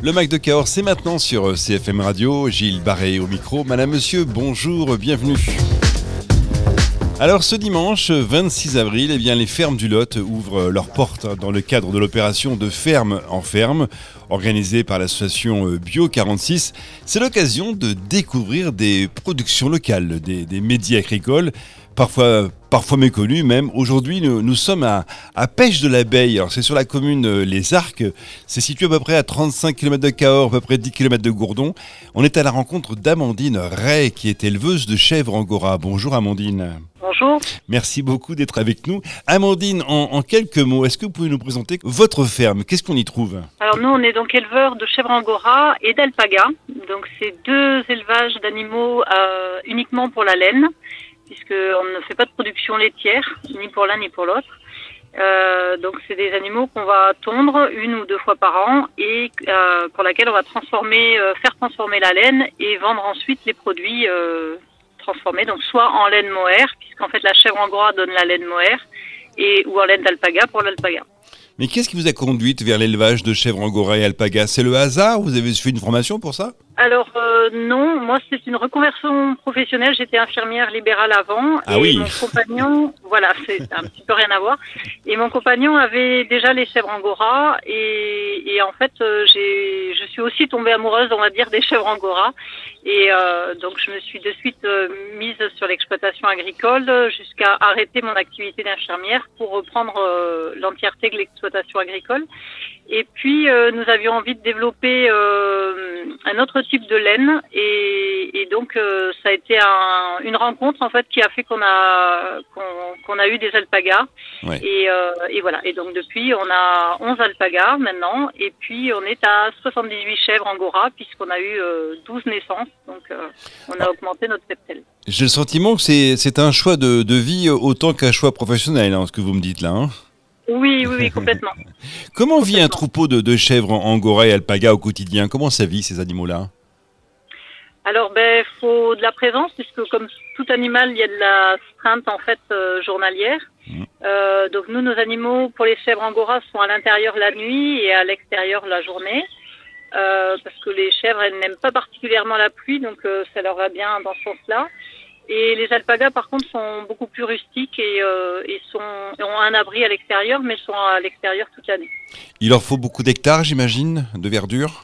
Le Mac de Cahors, c'est maintenant sur CFM Radio. Gilles Barré au micro. Madame, monsieur, bonjour, bienvenue. Alors ce dimanche 26 avril, les fermes du Lot ouvrent leurs portes dans le cadre de l'opération de ferme en ferme organisée par l'association Bio 46. C'est l'occasion de découvrir des productions locales, des métiers agricoles, parfois méconnus même. Aujourd'hui, nous sommes à Pêche de l'Abeille. Alors c'est sur la commune Les Arcs. C'est situé à peu près à 35 km de Cahors, à peu près 10 km de Gourdon. On est à la rencontre d'Amandine Ray, qui est éleveuse de chèvres angora. Bonjour Amandine. Bonjour. Merci beaucoup d'être avec nous. Amandine, en quelques mots, est-ce que vous pouvez nous présenter votre ferme? Qu'est-ce qu'on y trouve? Alors nous, on est donc éleveurs de chèvres angora et d'alpaga. Donc c'est deux élevages d'animaux uniquement pour la laine, puisqu'on ne fait pas de production laitière, ni pour l'un ni pour l'autre. Donc c'est des animaux qu'on va tondre 1 ou 2 fois par an et pour laquelle on va faire transformer la laine et vendre ensuite les produits transformés, donc soit en laine mohair, puisqu'en fait la chèvre angora donne la laine mohair, ou en laine d'alpaga pour l'alpaga. Mais qu'est-ce qui vous a conduite vers l'élevage de chèvres angora et alpaga? C'est le hasard? Vous avez fait une formation pour ça? Alors non, moi c'est une reconversion professionnelle. J'étais infirmière libérale avant. Ah et oui. mon compagnon, voilà, c'est un petit peu rien à voir. Et mon compagnon avait déjà les chèvres angora et en fait je suis aussi tombée amoureuse, on va dire, des chèvres angora. Et donc je me suis de suite mise sur l'exploitation agricole jusqu'à arrêter mon activité d'infirmière pour reprendre l'entièreté de l'exploitation agricole. Et puis nous avions envie de développer un autre type de laine et donc ça a été une rencontre en fait qui a fait qu'on a eu des alpagas. Ouais. Et voilà. Et donc depuis on a 11 alpagas maintenant et puis on est à 78 chèvres angora puisqu'on a eu 12 naissances. Donc on a augmenté notre cheptel. J'ai le sentiment que c'est un choix de vie autant qu'un choix professionnel, ce que vous me dites là. Hein. Oui, complètement. Comment vit un troupeau de chèvres angora et alpaga au quotidien? Comment ça vit ces animaux-là? Alors, faut de la présence, puisque comme tout animal, il y a de la astreinte en fait journalière. Donc nous, nos animaux, pour les chèvres angora, sont à l'intérieur la nuit et à l'extérieur la journée. Parce que les chèvres, elles n'aiment pas particulièrement la pluie, donc ça leur va bien dans ce sens-là. Et les alpagas, par contre, sont beaucoup plus rustiques et ont un abri à l'extérieur, mais sont à l'extérieur toute l'année. Il leur faut beaucoup d'hectares, j'imagine, de verdure?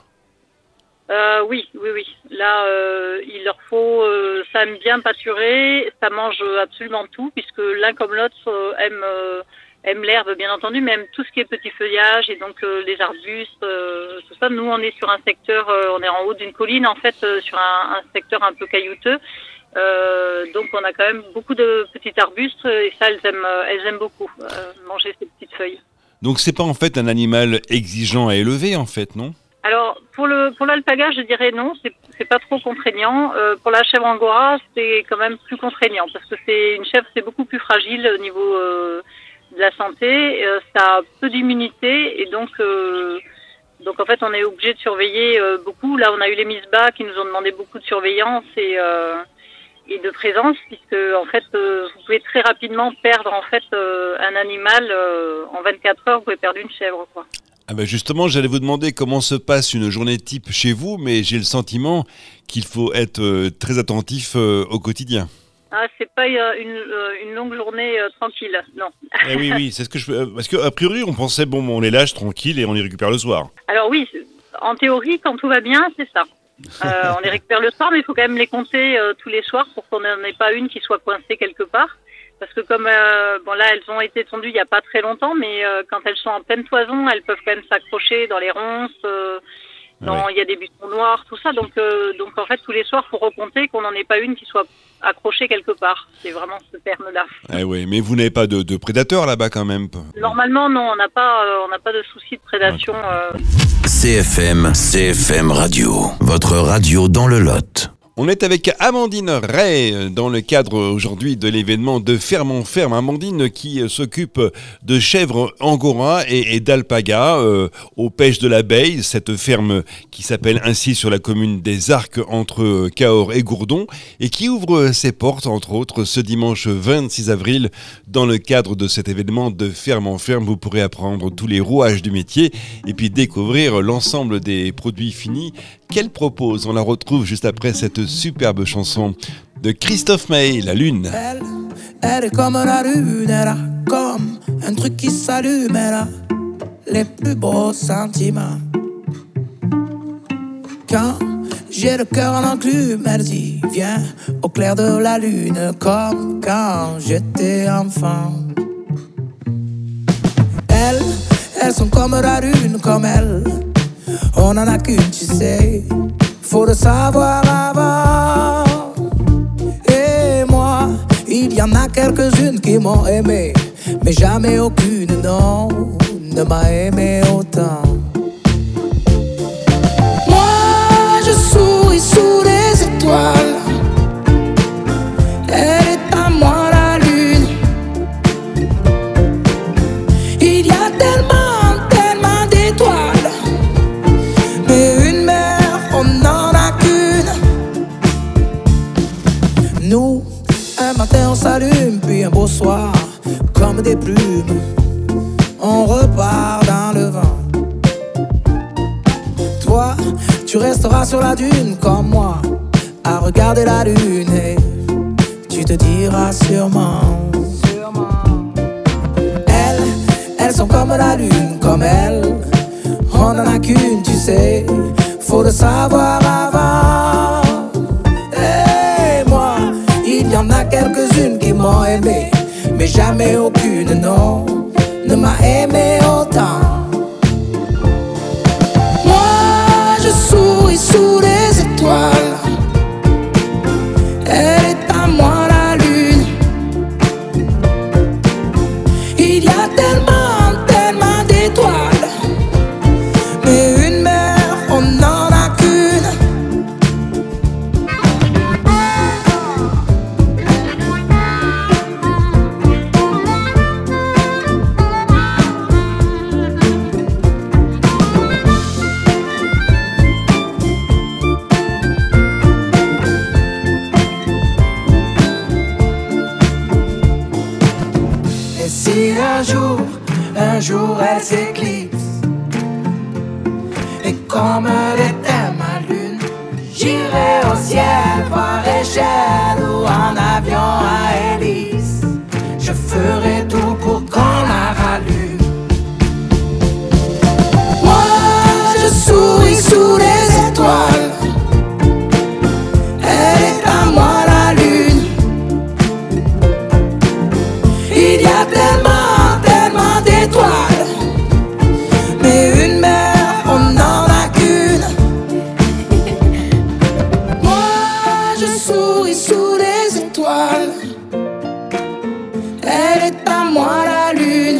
Oui. Là, il leur faut... ça aime bien pâturer, ça mange absolument tout, puisque l'un comme l'autre aime l'herbe, bien entendu, mais aime tout ce qui est petit feuillage, et donc les arbustes, tout ça. Nous, on est sur un secteur, on est en haut d'une colline, en fait, sur un secteur un peu caillouteux. Donc on a quand même beaucoup de petits arbustes et ça elles aiment beaucoup manger ces petites feuilles. Donc c'est pas en fait un animal exigeant à élever en fait, non? Alors pour l'alpaga je dirais non, c'est pas trop contraignant. Pour la chèvre angora c'est quand même plus contraignant parce que une chèvre c'est beaucoup plus fragile au niveau de la santé, ça a peu d'immunité et donc en fait on est obligé de surveiller beaucoup. Là on a eu les misbah qui nous ont demandé beaucoup de surveillance et de présence, puisque en fait vous pouvez très rapidement perdre en fait un animal en 24 heures, vous pouvez perdre une chèvre quoi. Ah ben justement, j'allais vous demander comment se passe une journée type chez vous, mais j'ai le sentiment qu'il faut être très attentif au quotidien. Ah, c'est pas une longue journée tranquille, non. Eh oui, c'est ce que parce que a priori on pensait on les lâche tranquille et on les récupère le soir. Alors oui, en théorie quand tout va bien, c'est ça. On les récupère le soir, mais il faut quand même les compter tous les soirs pour qu'on n'en ait pas une qui soit coincée quelque part. Parce que comme là elles ont été tondues il n'y a pas très longtemps, mais quand elles sont en pleine toison, elles peuvent quand même s'accrocher dans les ronces, il y a des butons noirs, tout ça. Donc en fait tous les soirs il faut recompter qu'on n'en ait pas une qui soit accrochée quelque part. C'est vraiment ce terme-là. Eh oui, mais vous n'avez pas de prédateurs là-bas quand même? Normalement non, on n'a pas de souci de prédation. CFM Radio, votre radio dans le Lot. On est avec Amandine Ray dans le cadre aujourd'hui de l'événement de Ferme en Ferme. Amandine qui s'occupe de chèvres angora et d'alpaga aux pêches de l'Abeille, cette ferme qui s'appelle ainsi sur la commune des Arcs entre Cahors et Gourdon et qui ouvre ses portes entre autres ce dimanche 26 avril. Dans le cadre de cet événement de Ferme en Ferme, vous pourrez apprendre tous les rouages du métier et puis découvrir l'ensemble des produits finis qu'elle propose. On la retrouve juste après cette superbe chanson de Christophe Maé, La Lune. Elle est comme la lune, elle a comme un truc qui s'allume, elle a les plus beaux sentiments. Quand j'ai le cœur en enclume, elle dit viens au clair de la lune, comme quand j'étais enfant. Elles sont comme la lune, comme elle. On en a qu'une, tu sais, faut le savoir avant. Et moi, il y en a quelques-unes qui m'ont aimé, mais jamais aucune, non, ne m'a aimé autant. Moi, je souris sous les étoiles. Elle est à moi la lune. Il y a tellement d'étoiles, mais une mère, on n'en a qu'une. Nous, un matin on s'allume, puis un beau soir, comme des plumes, on repart dans le vent. Toi, tu resteras sur la dune comme moi, à regarder la lune, et tu te diras sûrement. Elles sont comme la lune, comme elle. On en a qu'une, tu sais, faut le savoir avant. Et moi, il y en a quelques-unes qui m'ont aimé, mais jamais aucune, non, ne m'a aimé autant. Moi, je souris sous les étoiles. Elle est à moi la lune. Il y a tellement d'étoiles, mais une mère, on n'en a qu'une. Et si un jour elle s'éclipse, et comme elle était ma lune, j'irai au ciel par échelle ou en avion à hélice. Je ferai tout pour qu'on la rallume. Moi, je souris sous les étoiles. Elle est à moi la lune. Il y a tellement d'étoiles, mais une mère, on n'en a qu'une. Moi, je souris sous les étoiles. Elle est à moi la lune.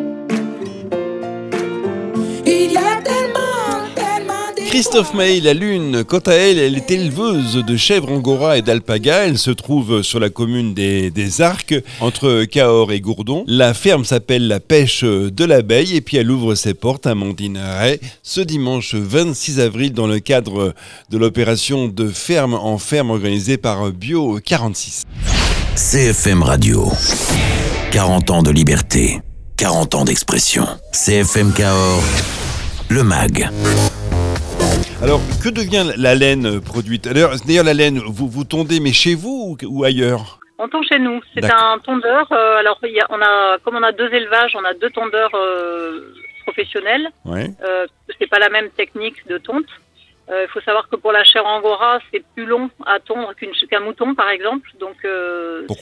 Il y a tellement d'étoiles. Christophe Maé, La Lune, quant à elle, elle est éleveuse de chèvres angora et d'alpaga. Elle se trouve sur la commune des Arcs, entre Cahors et Gourdon. La ferme s'appelle La Pêche de l'Abeille et puis elle ouvre ses portes, Amandine Ray, ce dimanche 26 avril dans le cadre de l'opération de Ferme en Ferme organisée par Bio 46. CFM Radio. 40 ans de liberté, 40 ans d'expression. CFM Cahors, le MAG. Alors, que devient la laine produite ? D'ailleurs, la laine, vous tondez, mais chez vous ou ailleurs ? On tond chez nous. C'est D'accord. un tondeur. Alors, comme on a deux élevages, on a deux tondeurs professionnels. Ouais. C'est pas la même technique de tonte. Il faut savoir que pour la chèvre angora, c'est plus long à tondre qu'un mouton, par exemple. Donc, Pourquoi ?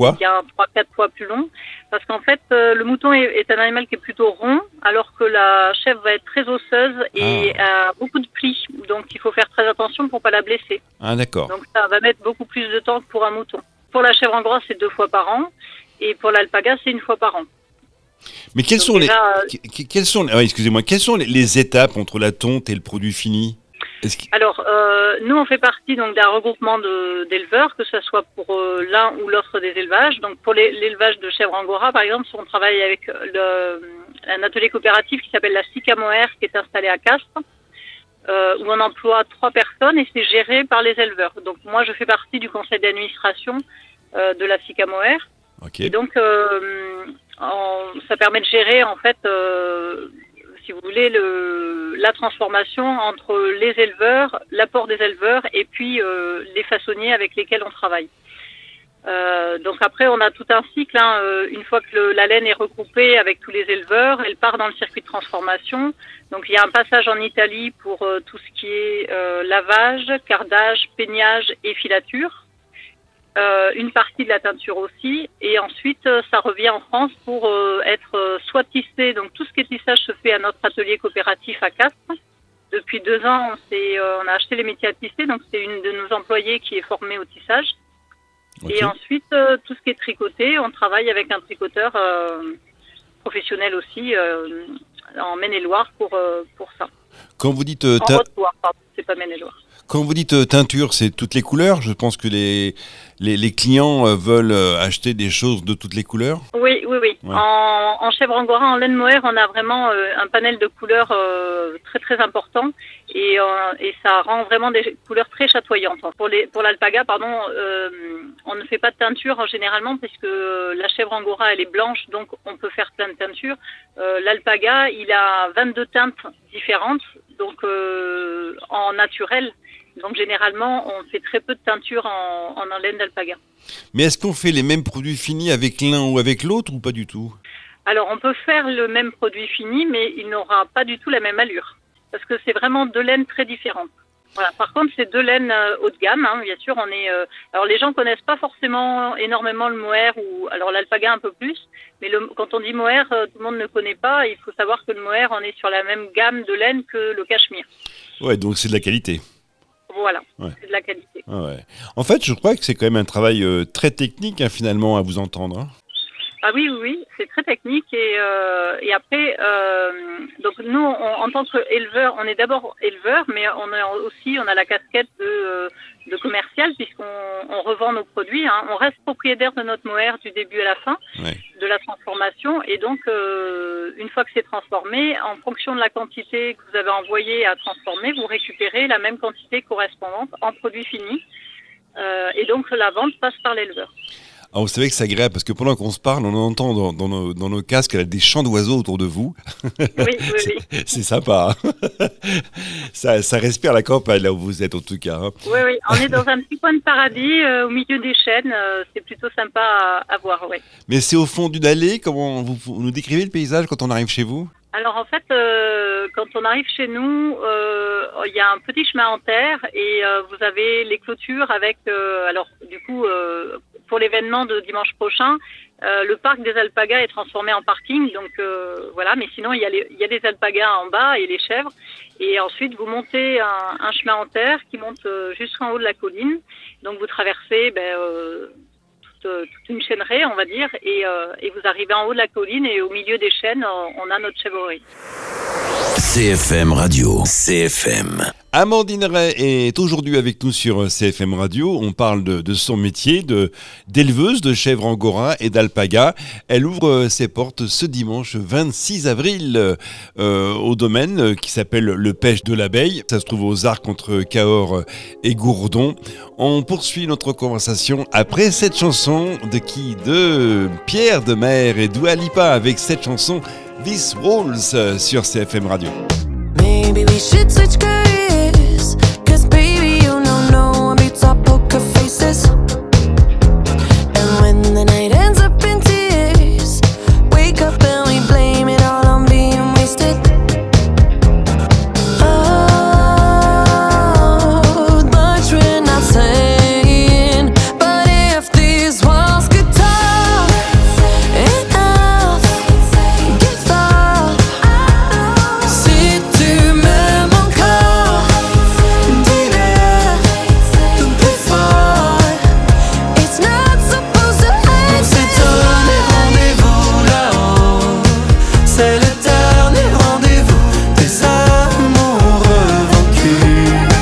il y a 3-4 fois plus long. Parce qu'en fait, le mouton est un animal qui est plutôt rond, alors que la chèvre va être très osseuse et a beaucoup de plis. Donc, il faut faire très attention pour pas la blesser. Ah, d'accord. Donc, ça va mettre beaucoup plus de temps que pour un mouton. Pour la chèvre angora, c'est 2 fois par an. Et pour l'alpaga, c'est 1 fois par an. Mais quelles sont les étapes entre la tonte et le produit fini ? Alors, nous, on fait partie donc d'un regroupement d'éleveurs, que ce soit pour l'un ou l'autre des élevages. Donc, pour l'élevage de chèvres angora, par exemple, on travaille avec un atelier coopératif qui s'appelle la SICA Moher, qui est installé à Castres, où on emploie 3 personnes et c'est géré par les éleveurs. Donc, moi, je fais partie du conseil d'administration de la SICA Moher. Okay. Et donc, ça permet de gérer, en fait, si vous voulez, la transformation entre les éleveurs, l'apport des éleveurs et puis les façonniers avec lesquels on travaille. Donc après, on a tout un cycle. Une fois que la laine est recoupée avec tous les éleveurs, elle part dans le circuit de transformation. Donc il y a un passage en Italie pour tout ce qui est lavage, cardage, peignage et filature. Une partie de la teinture aussi, et ensuite ça revient en France pour être soit tissé. Donc tout ce qui est tissage se fait à notre atelier coopératif à Castres. Depuis 2 ans, on a acheté les métiers à tisser, donc c'est une de nos employés qui est formée au tissage. Okay. Et ensuite tout ce qui est tricoté, on travaille avec un tricoteur professionnel aussi en Maine-et-Loire pour ça. Quand vous dites en Haute-Loire, pardon, c'est pas Maine-et-Loire. Quand vous dites teinture, c'est toutes les couleurs. Je pense que les clients veulent acheter des choses de toutes les couleurs. Oui. Ouais. En chèvre angora, en laine mohair, on a vraiment un panel de couleurs très très important et ça rend vraiment des couleurs très chatoyantes. Pour l'alpaga, on ne fait pas de teinture généralement puisque la chèvre angora elle est blanche, donc on peut faire plein de teintures. L'alpaga, il a 22 teintes différentes, donc en naturel. Donc généralement, on fait très peu de teinture en laine d'alpaga. Mais est-ce qu'on fait les mêmes produits finis avec l'un ou avec l'autre ou pas du tout ? Alors on peut faire le même produit fini, mais il n'aura pas du tout la même allure. Parce que c'est vraiment 2 laines très différentes. Voilà. Par contre, c'est 2 laines haut de gamme, bien sûr. Alors les gens connaissent pas forcément énormément le mohair alors l'alpaga un peu plus. Mais quand on dit mohair, tout le monde ne connaît pas. Il faut savoir que le mohair, on est sur la même gamme de laine que le cachemire. Ouais, donc c'est de la qualité. Voilà, ouais. C'est de la qualité. Ouais. En fait, je crois que c'est quand même un travail très technique, finalement, à vous entendre. Hein. Ah oui, c'est très technique. Et après, donc nous, en tant qu'éleveurs, on est d'abord éleveurs, mais on a la casquette de commercial, puisqu'on revend nos produits. Hein. On reste propriétaire de notre mohair du début à la fin, de la transformation. Et donc, une fois que c'est transformé, en fonction de la quantité que vous avez envoyée à transformer, vous récupérez la même quantité correspondante en produit fini. Et donc, la vente passe par l'éleveur. Alors vous savez que c'est agréable parce que pendant qu'on se parle, on entend dans nos casques des chants d'oiseaux autour de vous. Oui. C'est sympa. Hein. Ça respire la campagne là où vous êtes en tout cas. Hein. Oui. On est dans un petit coin de paradis au milieu des chênes. C'est plutôt sympa à voir. Oui. Mais c'est au fond d'une allée. Comment vous nous décrivez le paysage quand on arrive chez vous ? Alors en fait, quand on arrive chez nous, il y a un petit chemin en terre et vous avez les clôtures avec, pour l'événement de dimanche prochain, le parc des alpagas est transformé en parking, donc voilà. Mais sinon, il y a des alpagas en bas et les chèvres. Et ensuite, vous montez un chemin en terre qui monte jusqu'en haut de la colline. Donc vous traversez toute une chêneraie, on va dire, et vous arrivez en haut de la colline et au milieu des chênes, on a notre chèvrerie. CFM Radio, CFM. Amandine Ray est aujourd'hui avec nous sur CFM Radio. On parle de son métier d'éleveuse de chèvres angora et d'alpaga. Elle ouvre ses portes ce dimanche 26 avril au domaine qui s'appelle le Pêche de l'Abeille. Ça se trouve aux Arcs entre Cahors et Gourdon. On poursuit notre conversation après cette chanson de Pierre Demers et Dua Lipa avec cette chanson This Walls sur CFM Radio. Maybe we should switch careers, 'cause baby you know no one beats our poker faces. And when the night ends up in tears, wake up and we blame it all on being wasted. Oh, much we're not saying, but if these walls could talk enough, give up. Si tu m'aimes encore, dis-le plus fort. It's not supposed to end. On s'est donné rendez-vous là-haut. C'est le dernier rendez-vous des amoureux vaincus.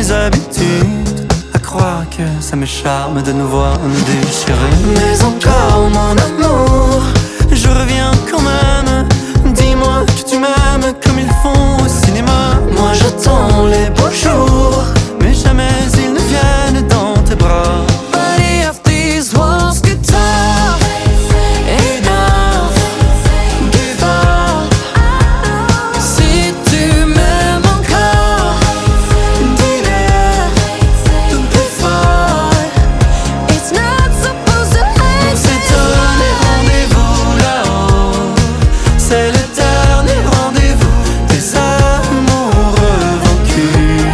mes habitudes, à croire que ça me charme de nous voir nous déchirer. Mais encore mon amour, je reviens quand même. Dis-moi que tu m'aimes comme ils font au cinéma. Moi j'attends les beaux jours, mais jamais ils ne viennent dans tes bras. But if these walls get tough, enough, give up. Si tu m'aimes encore, dis-le plus fort. It's not supposed to On s'est donné rendez-vous là-haut, c'est le dernier rendez-vous des amoureux vaincus.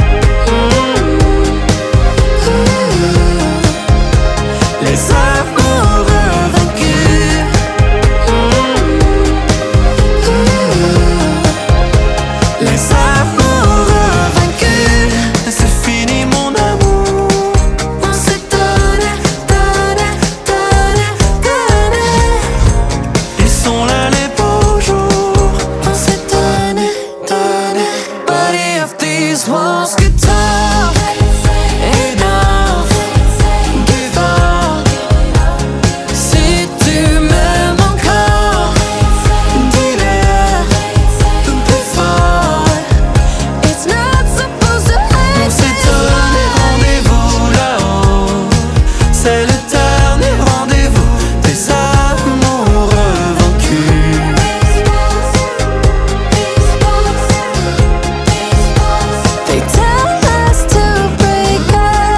Les amoureux vaincus. Les amoureux vaincus. C'est fini mon amour. On s'est donné, donné, donné, donné. Ils sont là les beaux jours. On s'est donné, donné. But if these walls get tough, enough, give up. Si tu m'aimes encore, dis-le plus fort. It's not supposed to On s'est donné rendez-vous là-haut, c'est le dernier rendez-vous des amoureux vaincus. They tell us to break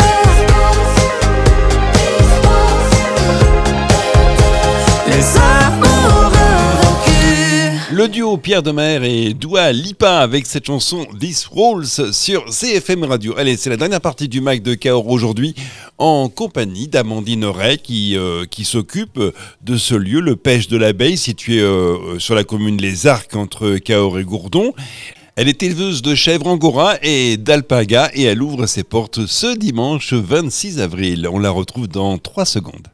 Les amoureux vaincus. Le duo Pierre Demers et Dua Lipa avec cette chanson This Rolls sur CFM Radio. Allez, c'est la dernière partie du Mag de Cahors aujourd'hui en compagnie d'Amandine Ray qui s'occupe de ce lieu, le Pêche de l'Abeille, situé sur la commune Les Arcs entre Cahors et Gourdon. Elle est éleveuse de chèvres angora et d'alpaga et elle ouvre ses portes ce dimanche 26 avril. On la retrouve dans 3 secondes.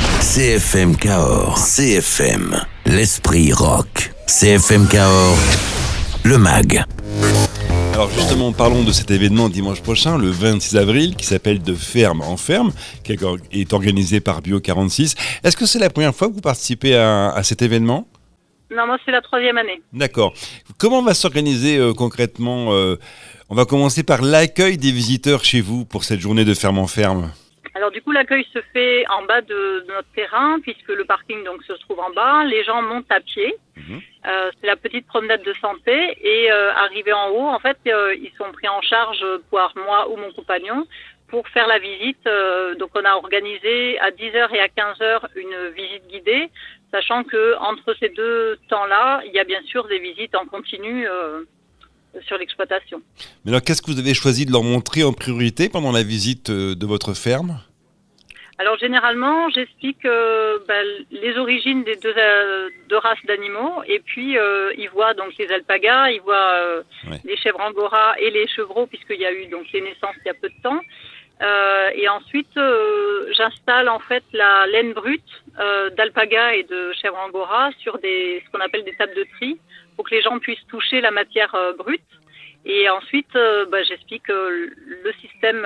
CFM Cahors, CFM, l'esprit rock. CFM Cahors, le MAG. Alors justement, parlons de cet événement dimanche prochain, le 26 avril, qui s'appelle De ferme en ferme, qui est organisé par Bio 46. Est-ce que c'est la première fois que vous participez à cet événement ? Non, moi c'est la 3e année. D'accord. Comment va s'organiser concrètement On va commencer par l'accueil des visiteurs chez vous pour cette journée de ferme en ferme. Alors du coup l'accueil se fait en bas de notre terrain puisque le parking donc se trouve en bas. Les gens montent à pied. C'est la petite promenade de santé et arrivés en haut, en fait, ils sont pris en charge par moi ou mon compagnon pour faire la visite. Donc on a organisé à 10h et à 15h une visite guidée, sachant que entre ces deux temps-là, il y a bien sûr des visites en continu sur l'exploitation. Mais alors qu'est-ce que vous avez choisi de leur montrer en priorité pendant la visite de votre ferme ? Alors généralement, j'explique les origines des deux races d'animaux et puis ils voient donc les alpagas, ils voient les chèvres angora et les chevreaux puisqu'il y a eu donc les naissances il y a peu de temps. Et ensuite, j'installe en fait la laine brute d'alpaga et de chèvre angora sur ce qu'on appelle des tables de tri pour que les gens puissent toucher la matière brute. Et ensuite, j'explique le système,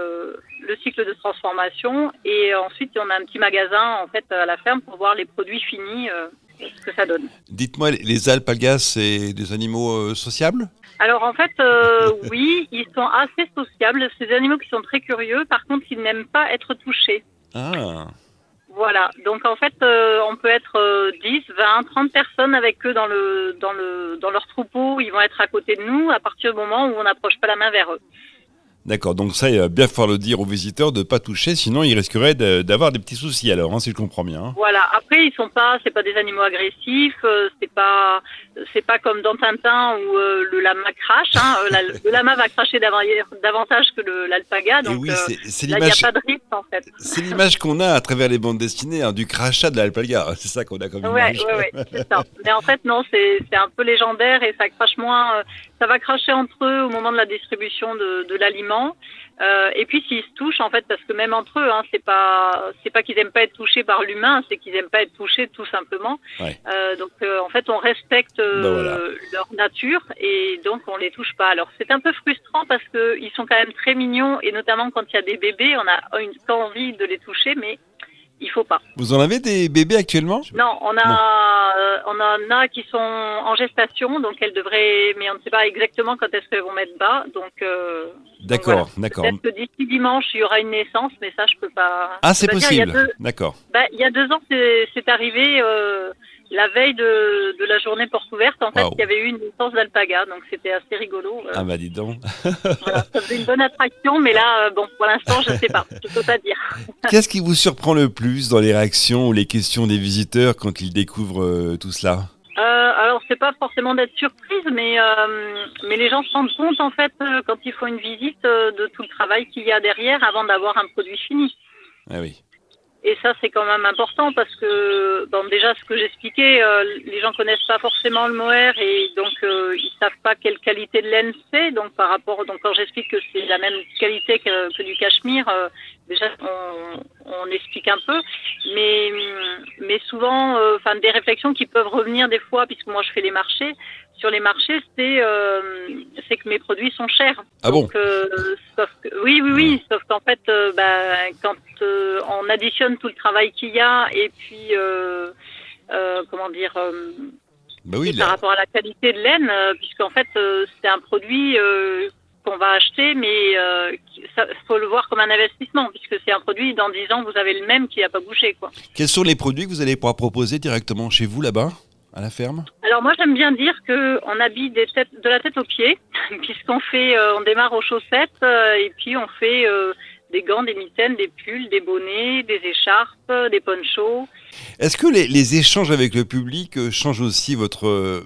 le cycle de transformation. Et ensuite, on a un petit magasin en fait à la ferme pour voir les produits finis, ce que ça donne. Dites-moi, les alpagas, c'est des animaux sociables ? Alors en fait, oui, ils sont assez sociables. C'est des animaux qui sont très curieux. Par contre, ils n'aiment pas être touchés. Ah. Voilà, donc en fait, on peut être 10, 20, 30 personnes avec eux dans leur troupeau. Ils vont être à côté de nous à partir du moment où on n'approche pas la main vers eux. D'accord, donc ça, il va bien falloir le dire aux visiteurs de ne pas toucher, sinon ils risqueraient d'avoir des petits soucis alors, si je comprends bien. Hein. Voilà, après, c'est pas des animaux agressifs, c'est pas comme dans Tintin où le lama crache, hein, le lama va cracher davantage que l'alpaga, donc oui, c'est là, il n'y a pas de risque en fait. C'est l'image qu'on a à travers les bandes dessinées, hein, du crachat de l'alpaga, c'est ça qu'on a comme image. Ouais, c'est ça. Mais en fait, non, c'est un peu légendaire et ça crache moins. ça va cracher entre eux au moment de la distribution de l'aliment. Et puis s'ils se touchent, en fait, parce que même entre eux, hein, c'est pas qu'ils aiment pas être touchés par l'humain, c'est qu'ils aiment pas être touchés tout simplement. Ouais. Donc en fait, on respecte leur nature et donc on les touche pas. Alors c'est un peu frustrant parce que ils sont quand même très mignons et notamment quand il y a des bébés, on a pas envie de les toucher, mais il faut pas. Vous en avez des bébés actuellement ? Non, on en a qui sont en gestation, donc elles devraient, mais on ne sait pas exactement quand est-ce qu'elles vont mettre bas, donc. D'accord, voilà. d'accord. Peut-être que d'ici dimanche il y aura une naissance, mais ça je peux pas. Ah, c'est possible. D'accord. Il y a 2 ans, c'est arrivé la veille de la journée porte ouverte. En fait, il y avait eu une naissance d'alpaga, donc c'était assez rigolo. Ah bah dis donc. Voilà, ça faisait une bonne attraction, mais là, bon, pour l'instant, je sais pas, je peux pas dire. Qu'est-ce qui vous surprend le plus dans les réactions ou les questions des visiteurs quand ils découvrent tout cela ? Alors c'est pas forcément d'être surprise, mais les gens se rendent compte en fait quand ils font une visite de tout le travail qu'il y a derrière avant d'avoir un produit fini. Ah oui. Et ça c'est quand même important parce que bon déjà ce que j'expliquais, les gens connaissent pas forcément le mohair et donc ils savent pas quelle qualité de laine c'est. Donc par rapport quand j'explique que c'est la même qualité que du cachemire, déjà on explique un peu, mais souvent des réflexions qui peuvent revenir des fois puisque moi je fais les marchés. Sur les marchés, c'est que mes produits sont chers. Ah donc, bon oui, sauf qu'en fait, quand on additionne tout le travail qu'il y a et puis par rapport à la qualité de laine, puisqu'en fait c'est un produit qu'on va acheter, mais faut le voir comme un investissement, puisque c'est un produit, dans 10 ans, vous avez le même qui n'a pas bougé, quoi. Quels sont les produits que vous allez pouvoir proposer directement chez vous, là-bas, à la ferme ? Alors moi, j'aime bien dire qu'on habille de la tête aux pieds, puisqu'on fait, on démarre aux chaussettes, et puis on fait des gants, des mitaines, des pulls, des bonnets, des écharpes, des ponchos. Est-ce que les échanges avec le public changent aussi votre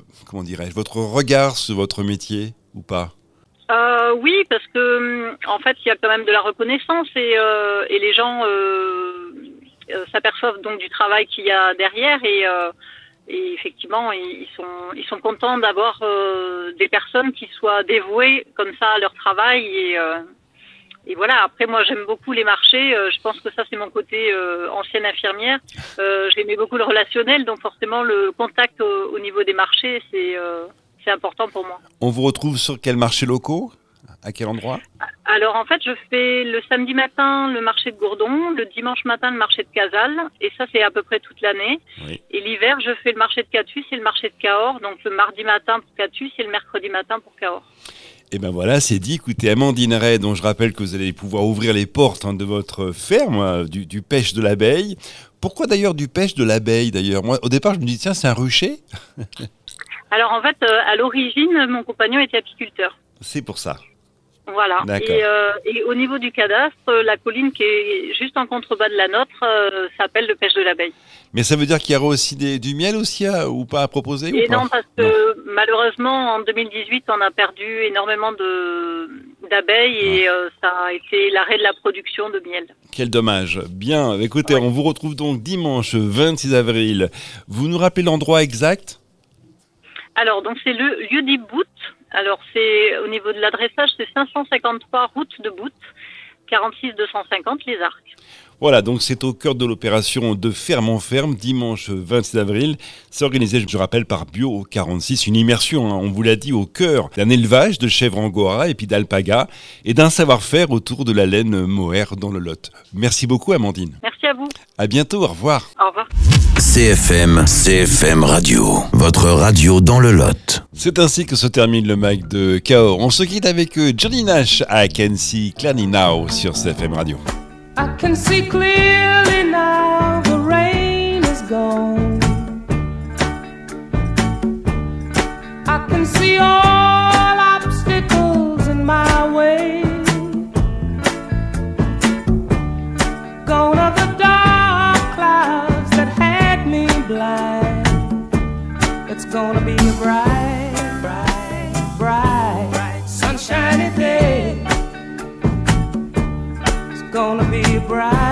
regard sur votre métier, ou pas ? Oui, parce que en fait, il y a quand même de la reconnaissance et les gens s'aperçoivent donc du travail qu'il y a derrière et effectivement, ils sont contents d'avoir des personnes qui soient dévouées comme ça à leur travail et voilà. Après, moi, j'aime beaucoup les marchés. Je pense que ça, c'est mon côté ancienne infirmière. J'aimais beaucoup le relationnel, donc forcément, le contact au niveau des marchés, c'est important pour moi. On vous retrouve sur quels marchés locaux ? À quel endroit ? Alors en fait, je fais le samedi matin le marché de Gourdon, le dimanche matin le marché de Casals, et ça c'est à peu près toute l'année. Oui. Et l'hiver, je fais le marché de Catus et le marché de Cahors, donc le mardi matin pour Catus et le mercredi matin pour Cahors. Et ben voilà, c'est dit. Écoutez, Amandine Ray, dont je rappelle que vous allez pouvoir ouvrir les portes de votre ferme, du pêche de l'abeille. Pourquoi d'ailleurs du pêche de l'abeille d'ailleurs ? Moi, au départ, je me dis tiens, c'est un rucher. Alors en fait, à l'origine, mon compagnon était apiculteur. C'est pour ça. Voilà. Et au niveau du cadastre, la colline qui est juste en contrebas de la nôtre s'appelle le pêche de l'abeille. Mais ça veut dire qu'il y aura aussi du miel aussi ou pas à proposer ou pas ? Non, parce que malheureusement en 2018 on a perdu énormément d'abeilles et ça a été l'arrêt de la production de miel. Quel dommage. Bien, écoutez, on vous retrouve donc dimanche 26 avril. Vous nous rappelez l'endroit exact ? Alors donc c'est le lieu dit Bout. Alors, c'est au niveau de l'adressage, c'est 553 route de Bout, 46 250 Les Arcs. Voilà, donc c'est au cœur de l'opération de ferme en ferme, dimanche 26 avril. C'est organisé, je rappelle, par Bio 46, une immersion, on vous l'a dit, au cœur d'un élevage de chèvres angora et puis d'alpaga et d'un savoir-faire autour de la laine mohair dans le Lot. Merci beaucoup, Amandine. Merci à vous. À bientôt, au revoir. Au revoir. CFM Radio, votre radio dans le Lot. C'est ainsi que se termine le mag de Cahors. On se quitte avec Johnny Nash à I Can See Clearly Now sur CFM Radio. I can see clearly now the rain is gone. I can see all obstacles in my way. Gone are the dark clouds that had me blind. It's gonna be a bright, bright, bright, bright, sunshiny day. Gonna be bright.